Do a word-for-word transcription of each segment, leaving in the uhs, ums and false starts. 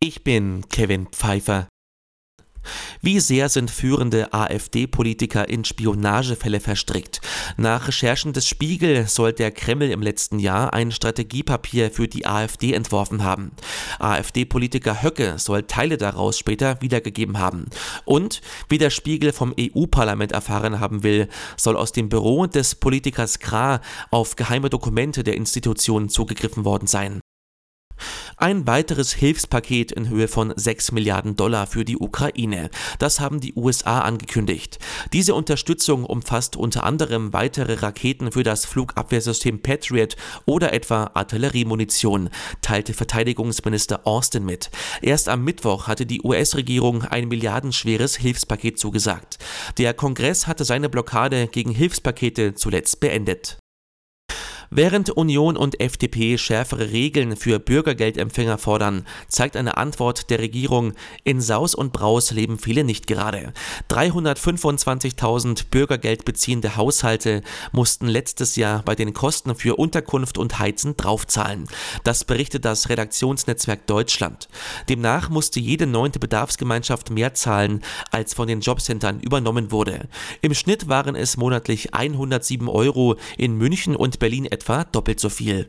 Ich bin Kevin Pfeiffer. Wie sehr sind führende AfD-Politiker in Spionagefälle verstrickt? Nach Recherchen des Spiegel soll der Kreml im letzten Jahr ein Strategiepapier für die AfD entworfen haben. AfD-Politiker Höcke soll Teile daraus später wiedergegeben haben. Und, wie der Spiegel vom E U-Parlament erfahren haben will, soll aus dem Büro des Politikers Krah auf geheime Dokumente der Institution zugegriffen worden sein. Ein weiteres Hilfspaket in Höhe von sechs Milliarden Dollar für die Ukraine. Das haben die U S A angekündigt. Diese Unterstützung umfasst unter anderem weitere Raketen für das Flugabwehrsystem Patriot oder etwa Artilleriemunition, teilte Verteidigungsminister Austin mit. Erst am Mittwoch hatte die U S-Regierung ein milliardenschweres Hilfspaket zugesagt. Der Kongress hatte seine Blockade gegen Hilfspakete zuletzt beendet. Während Union und F D P schärfere Regeln für Bürgergeldempfänger fordern, zeigt eine Antwort der Regierung, in Saus und Braus leben viele nicht gerade. dreihundertfünfundzwanzigtausend Bürgergeld beziehende Haushalte mussten letztes Jahr bei den Kosten für Unterkunft und Heizen draufzahlen. Das berichtet das Redaktionsnetzwerk Deutschland. Demnach musste jede neunte Bedarfsgemeinschaft mehr zahlen, als von den Jobcentern übernommen wurde. Im Schnitt waren es monatlich hundertsieben Euro, in München und Berlin etwa doppelt so viel.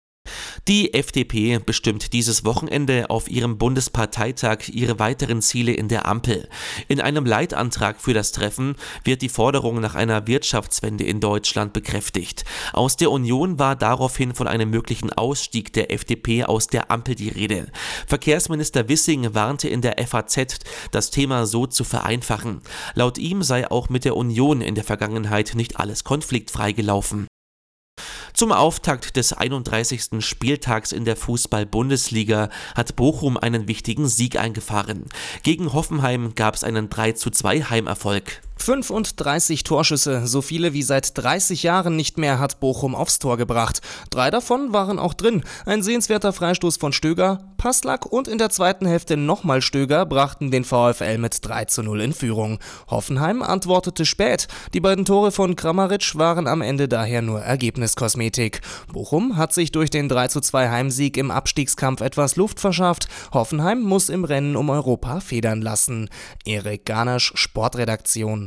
Die F D P bestimmt dieses Wochenende auf ihrem Bundesparteitag ihre weiteren Ziele in der Ampel. In einem Leitantrag für das Treffen wird die Forderung nach einer Wirtschaftswende in Deutschland bekräftigt. Aus der Union war daraufhin von einem möglichen Ausstieg der F D P aus der Ampel die Rede. Verkehrsminister Wissing warnte in der F A Z, das Thema so zu vereinfachen. Laut ihm sei auch mit der Union in der Vergangenheit nicht alles konfliktfrei gelaufen. Zum Auftakt des einunddreißigsten Spieltags in der Fußball-Bundesliga hat Bochum einen wichtigen Sieg eingefahren. Gegen Hoffenheim gab es einen drei zu zwei Heimerfolg. fünfunddreißig Torschüsse, so viele wie seit dreißig Jahren nicht mehr, hat Bochum aufs Tor gebracht. Drei davon waren auch drin. Ein sehenswerter Freistoß von Stöger, Passlack und in der zweiten Hälfte nochmal Stöger brachten den VfL mit drei zu null in Führung. Hoffenheim antwortete spät. Die beiden Tore von Kramaric waren am Ende daher nur Ergebniskosmetik. Bochum hat sich durch den drei zu zwei Heimsieg im Abstiegskampf etwas Luft verschafft. Hoffenheim muss im Rennen um Europa federn lassen. Erik Garnasch, Sportredaktion.